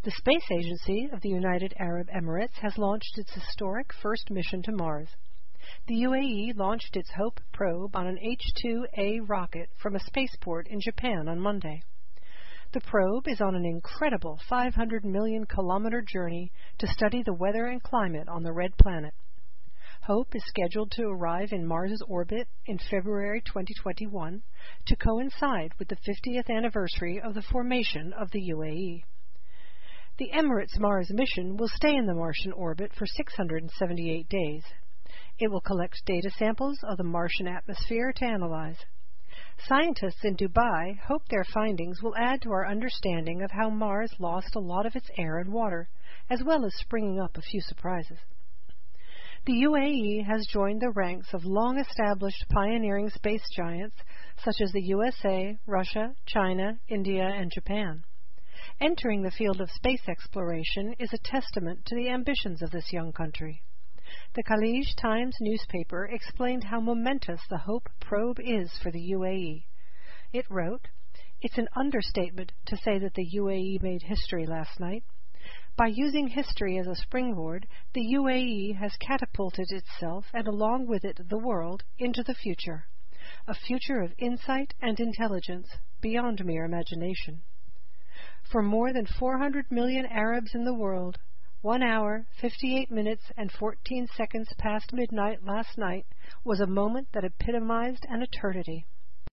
The Space Agency of the United Arab Emirates has launched its historic first mission to Mars. The UAE launched its HOPE probe on an H-2A rocket from a spaceport in Japan on Monday. The probe is on an incredible 500 million kilometer journey to study the weather and climate on the red planet. HOPE is scheduled to arrive in Mars's orbit in February 2021 to coincide with the 50th anniversary of the formation of the UAE. The Emirates Mars mission will stay in the Martian orbit for 678 days. It will collect data samples of the Martian atmosphere to analyze. Scientists in Dubai hope their findings will add to our understanding of how Mars lost a lot of its air and water, as well as springing up a few surprises. The UAE has joined the ranks of long-established pioneering space giants such as the USA, Russia, China, India, and Japan. Entering the field of space exploration is a testament to the ambitions of this young country. The Khalij Times newspaper explained how momentous the HOPE probe is for the UAE. It wrote, "It's an understatement to say that the UAE made history last night. By using history as a springboard, the UAE has catapulted itself and along with it the world into the future, a future of insight and intelligence beyond mere imagination. For more than 400 million Arabs in the world, 1 hour, 58 minutes, and 14 seconds past midnight last night was a moment that epitomized an eternity.